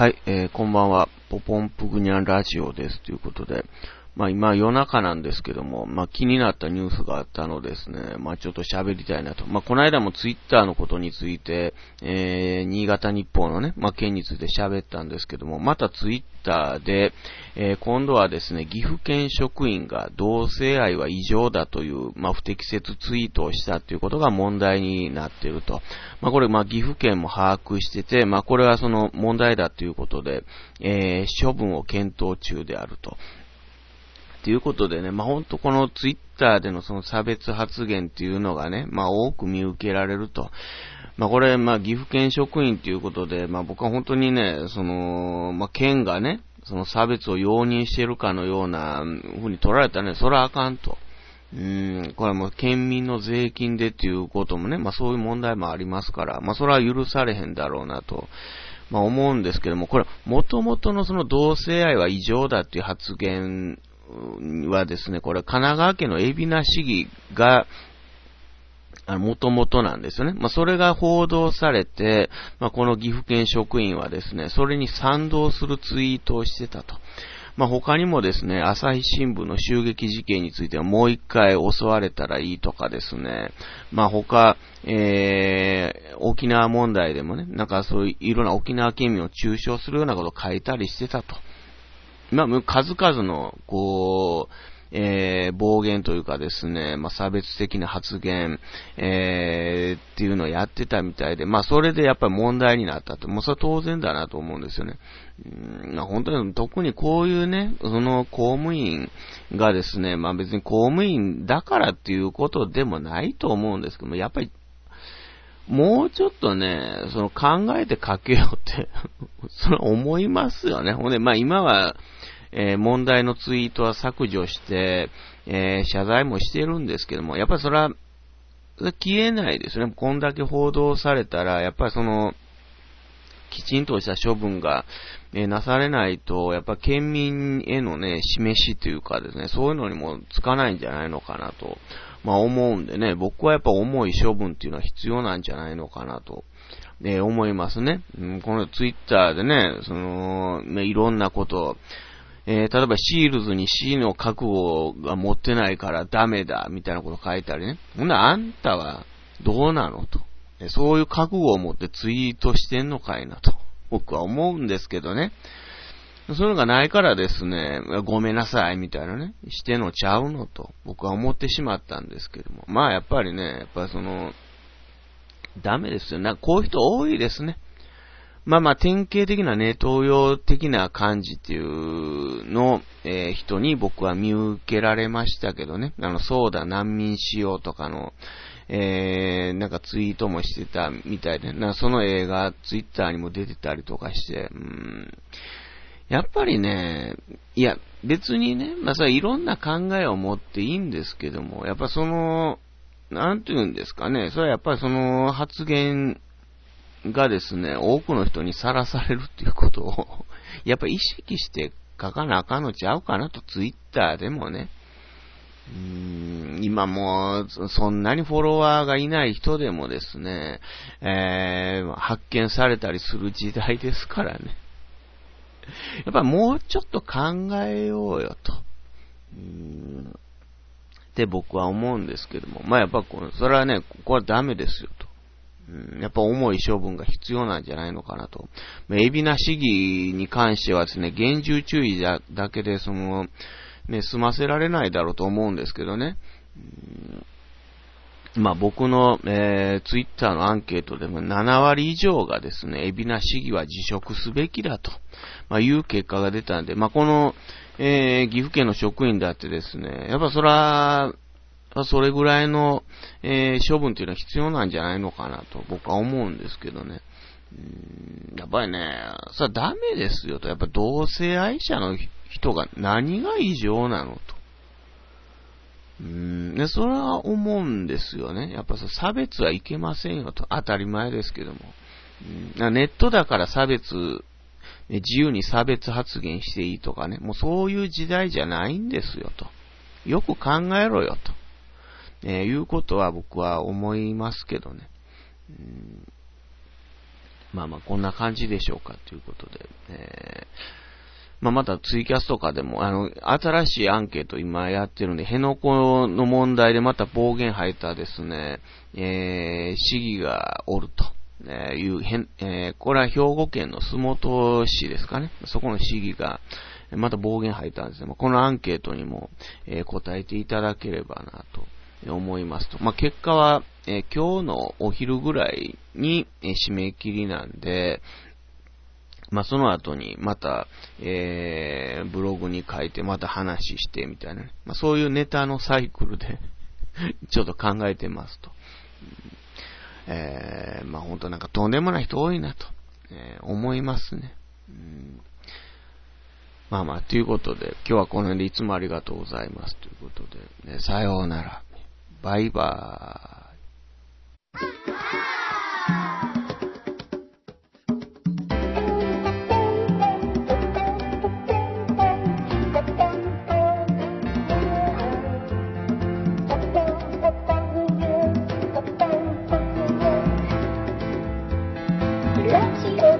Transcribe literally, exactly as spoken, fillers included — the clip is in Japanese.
はい、えー、こんばんは。ポポンプグニャンラジオです。ということで、まあ今夜中なんですけども、まあ気になったニュースがあったのですね、まあちょっと喋りたいなと。まあこの間もツイッターのことについて、えー、新潟日報のね、まあ件について喋ったんですけども、またツイッターで、えー、今度はですね、岐阜県職員が同性愛は異常だという、まあ不適切ツイートをしたということが問題になっていると。まあこれ、まあ岐阜県も把握してて、まあこれはその問題だということで、えー、処分を検討中であると。ということでね、まあ、ほんとこのツイッターでのその差別発言っていうのがね、まあ、多く見受けられると。まあ、これ、まあ、岐阜県職員ということで、まあ、僕は本当にね、その、まあ、県がね、その差別を容認しているかのような風に取られたらね、それはあかんと。うーん、これはもう県民の税金でっていうこともね、まあ、そういう問題もありますから、まあ、それは許されへんだろうなと。まあ、思うんですけども、これ、元々のその同性愛は異常だっていう発言はですね、これ、神奈川県の海老名市議が、あの、元々なんですよね。まあ、それが報道されて、まあ、この岐阜県職員はですね、それに賛同するツイートをしてたと。まあ、他にもですね、朝日新聞の襲撃事件についてはもう一回襲われたらいいとかですね、まあ、他、えー、沖縄問題でもね、なんかそういういろんな沖縄県民を中傷するようなことを書いたりしてたと。まあ、数々の、こう、えー、暴言というかですね、まあ、差別的な発言、えー、っていうのをやってたみたいで、まあ、それでやっぱり問題になったと。もうそれは当然だなと思うんですよね。うん、まあ、本当に特にこういうね、その公務員がですね、まあ別に公務員だからっていうことでもないと思うんですけども、やっぱり、もうちょっとね、その考えて書けよって、それ思いますよね。ほんで、まあ今は、えー、問題のツイートは削除して、えー、謝罪もしてるんですけども、やっぱりそれは、消えないですね。こんだけ報道されたら、やっぱりその、きちんとした処分が、えー、なされないと、やっぱ県民へのね、示しというかですね、そういうのにもつかないんじゃないのかなと、まあ思うんでね、僕はやっぱ重い処分っていうのは必要なんじゃないのかなと、えー、思いますね。うん、このツイッターでね、その、ね、いろんなことを、えー、例えばシールズに死の覚悟が持ってないからダメだ、みたいなこと書いたりね。ほんならあんたはどうなのと。そういう覚悟を持ってツイートしてんのかいなと。僕は思うんですけどね。そういうのがないからですね、ごめんなさい、みたいなね、してんのちゃうのと、僕は思ってしまったんですけども。まあやっぱりね、やっぱりその、ダメですよ。なんかこういう人多いですね。まあまあ、典型的なね、東洋的な感じっていうのを、えー、人に僕は見受けられましたけどね。あの、そうだ、難民しようとかの、えー、なんかツイートもしてたみたいで、なんかその映画、ツイッターにも出てたりとかして、うーん、やっぱりね、いや、別にね、まあそれいろんな考えを持っていいんですけども、やっぱその、なんて言うんですかね、それはやっぱりその発言、がですね、多くの人にさらされるっていうことを、やっぱ意識して書かなあかんのちゃうかなと、ツイッターでもね。うーん、今もう、そんなにフォロワーがいない人でもですね、えー、発見されたりする時代ですからね。やっぱもうちょっと考えようよと。うーんって僕は思うんですけども、まあやっぱこの、それはね、ここはダメですよと。やっぱ重い処分が必要なんじゃないのかなと。海老名市議に関してはですね、厳重注意だけで、その、ね、済ませられないだろうと思うんですけどね。まあ僕の、えー、ツイッターのアンケートでもななわり以上がですね、海老名市議は辞職すべきだと、まあ、いう結果が出たんで、まあこの、えー、岐阜県の職員だってですね、やっぱそら、それぐらいの、えー、処分っていうのは必要なんじゃないのかなと僕は思うんですけどね。うーんやっぱりね、それはダメですよと。やっぱ同性愛者の人が何が異常なのと。うーんね、それは思うんですよね。やっぱさ、差別はいけませんよと。当たり前ですけども。うんネットだから差別、自由に差別発言していいとかね。もうそういう時代じゃないんですよと。よく考えろよと。えー、いうことは僕は思いますけどね。うんまあまあこんな感じでしょうかということで、えー、まあまたツイキャスとかでも、あの、新しいアンケート今やってるんで、辺野古の問題でまた暴言吐いたですね、えー、市議がおると。えー、いう変、えー、これは兵庫県の洲本市ですかね。そこの市議が、また暴言吐いたんですね。このアンケートにも、えー、答えていただければなと思いますと。まあ、結果は、えー、今日のお昼ぐらいに、えー、締め切りなんで、まあ、その後にまた、えー、ブログに書いてまた話してみたいな、ね。まあ、そういうネタのサイクルでちょっと考えてますと。えー、まあ本当なんかとんでもない人多いなと、えー、思いますね。うん、まあまあ、ということで、今日はこの辺でいつもありがとうございますということで、ね、さようなら。バイバーイ。Let's